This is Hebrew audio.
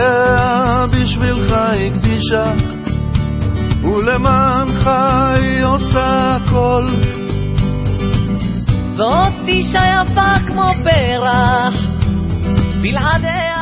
חייה בשבילך הקדישה, ולמענך היא עושה הכל. זאת אישה יפה כמו פרח, בלעדיה